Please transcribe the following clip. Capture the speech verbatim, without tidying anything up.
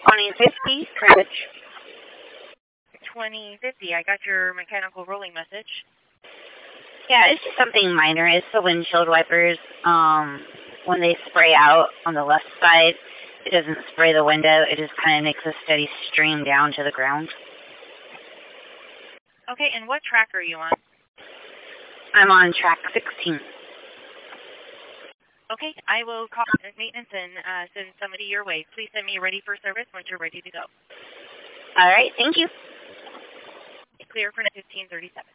twenty fifty, Greenwich. twenty fifty, I got your mechanical rolling message. Yeah, it's just something minor. It's the windshield wipers. Um, when they spray out on the left side, it doesn't spray the window. It just kind of makes a steady stream down to the ground. Okay, and what track are you on? I'm on track sixteen. Okay, I will call maintenance and uh, send somebody your way. Please send me ready for service once you're ready to go. All right, thank you. Clear for fifteen thirty-seven.